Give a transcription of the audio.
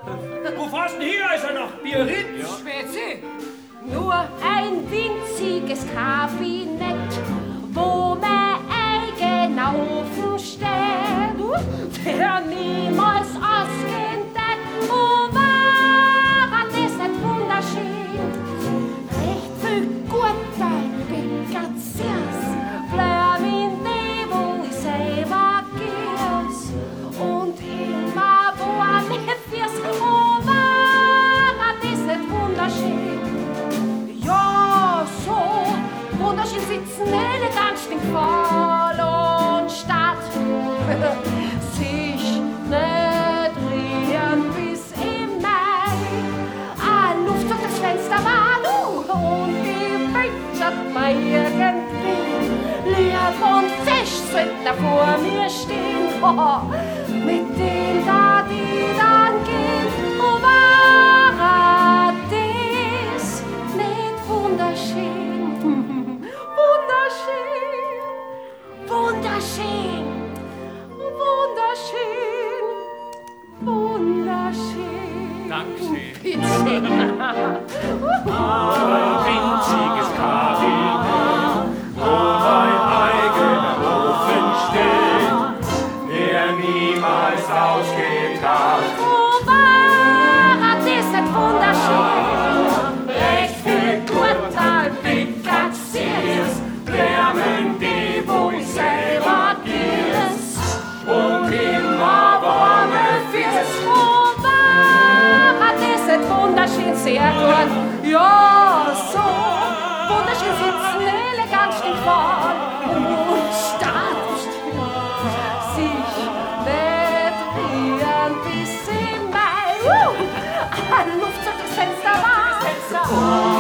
Wo fährst denn hier? Ist er noch Biarritz? Ja. Spezi. Nur ein winziges Kabinett, wo mein eigen Haufen steht, der niemals ausgehen wird. Oh, war das nicht wunderschön? Recht viel Gutteil, Bekaziers, bleib in die, wo ich selber geh's. Und immer, wo mich fürs, oh, war das nicht wunderschön? Ja, so, wunderschön sitzen, elegant, stinkvoll und statt. Sich nicht drehen bis im Mai. Luft durch das Fenster war du und die wünschert mir irgendwie. Lieb und Fisch sind da vor mir stehen, mit dem da die dann gehen. Oh, war das nicht wunderschön? Wunderschön, wunderschön, wunderschön, wunderschön. Dankeschön. Bitte. Ein winziges Kabinett, wo mein eigener Ofen steht, der niemals ausgeht hat. Oh, war das nicht wunderschön? Recht viel Gutteil, Bekaziers, Lärmen die, wo ich selber geh's. und immer warme Fies. Oh, war das nicht wunderschön, sehr gut. Ja, so, wunderschön sitzen, elegant, stinkvoll und stark. Sich nicht drehen bis im Mai. Luft durch das Fenster war.